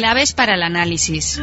claves para el análisis.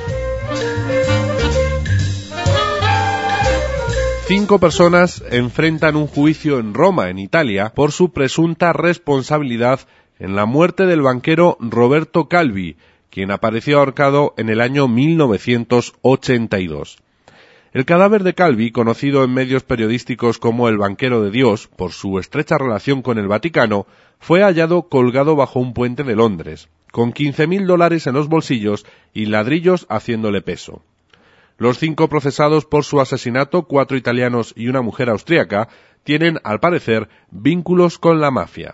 5 personas enfrentan un juicio en Roma, en Italia, por su presunta responsabilidad en la muerte del banquero Roberto Calvi, quien apareció ahorcado en el año 1982. El cadáver de Calvi, conocido en medios periodísticos como el banquero de Dios por su estrecha relación con el Vaticano, fue hallado colgado bajo un puente de Londres, con $15.000 en los bolsillos y ladrillos haciéndole peso. Los 5 procesados por su asesinato, 4 italianos y una mujer austríaca, tienen, al parecer, vínculos con la mafia.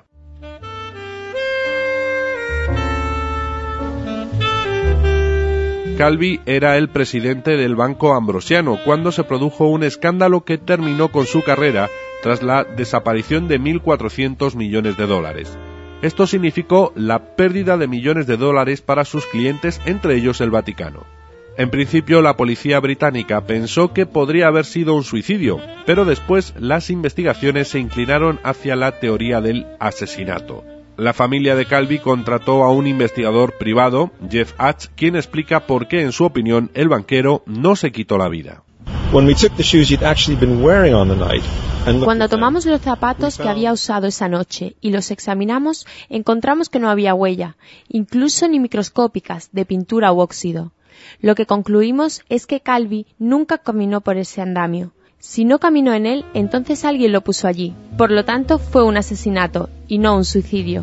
Calvi era el presidente del Banco Ambrosiano cuando se produjo un escándalo que terminó con su carrera tras la desaparición de $1.400 millones. Esto significó la pérdida de millones de dólares para sus clientes, entre ellos el Vaticano. En principio, la policía británica pensó que podría haber sido un suicidio, pero después las investigaciones se inclinaron hacia la teoría del asesinato. La familia de Calvi contrató a un investigador privado, Jeff Hatch, quien explica por qué, en su opinión, el banquero no se quitó la vida. Cuando tomamos los zapatos que había usado esa noche y los examinamos, encontramos que no había huella, incluso ni microscópicas, de pintura u óxido. Lo que concluimos es que Calvi nunca caminó por ese andamio. Si no caminó en él, entonces alguien lo puso allí. Por lo tanto, fue un asesinato y no un suicidio.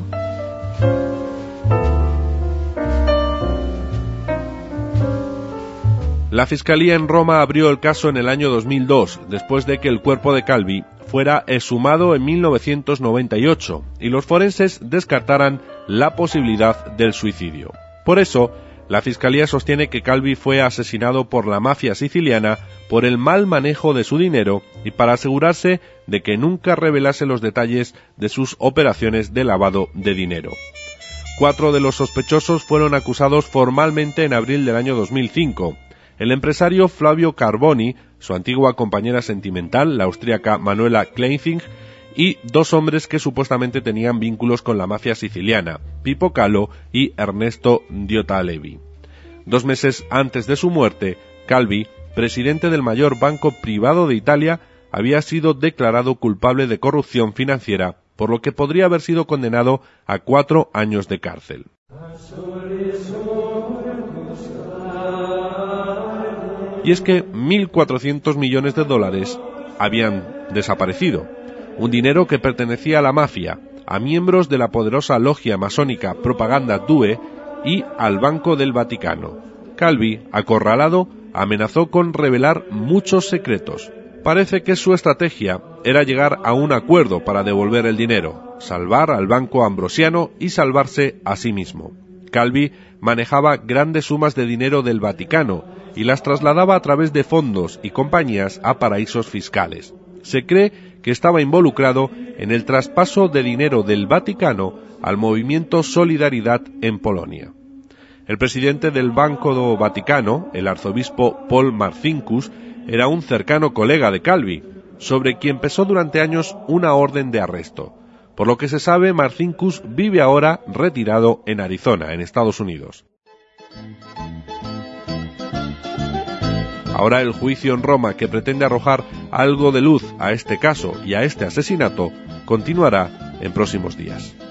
La Fiscalía en Roma abrió el caso en el año 2002, después de que el cuerpo de Calvi fuera exhumado en 1998 y los forenses descartaran la posibilidad del suicidio. Por eso, la Fiscalía sostiene que Calvi fue asesinado por la mafia siciliana por el mal manejo de su dinero y para asegurarse de que nunca revelase los detalles de sus operaciones de lavado de dinero. 4 de los sospechosos fueron acusados formalmente en abril del año 2005. El empresario Flavio Carboni, su antigua compañera sentimental, la austríaca Manuela Kleinfink, y 2 hombres que supuestamente tenían vínculos con la mafia siciliana, Pippo Calo y Ernesto Diotalevi. 2 meses antes de su muerte, Calvi, presidente del mayor banco privado de Italia, había sido declarado culpable de corrupción financiera, por lo que podría haber sido condenado a 4 años de cárcel. Y es que $1.400 millones habían desaparecido. Un dinero que pertenecía a la mafia, a miembros de la poderosa logia masónica Propaganda Due y al Banco del Vaticano. Calvi, acorralado, amenazó con revelar muchos secretos. Parece que su estrategia era llegar a un acuerdo para devolver el dinero, salvar al Banco Ambrosiano y salvarse a sí mismo. Calvi manejaba grandes sumas de dinero del Vaticano y las trasladaba a través de fondos y compañías a paraísos fiscales. Se cree que estaba involucrado en el traspaso de dinero del Vaticano al movimiento Solidaridad en Polonia. El presidente del Banco Vaticano, el arzobispo Paul Marcinkus, era un cercano colega de Calvi, sobre quien pesó durante años una orden de arresto. Por lo que se sabe, Marcinkus vive ahora retirado en Arizona, en Estados Unidos. Ahora el juicio en Roma, que pretende arrojar algo de luz a este caso y a este asesinato, continuará en próximos días.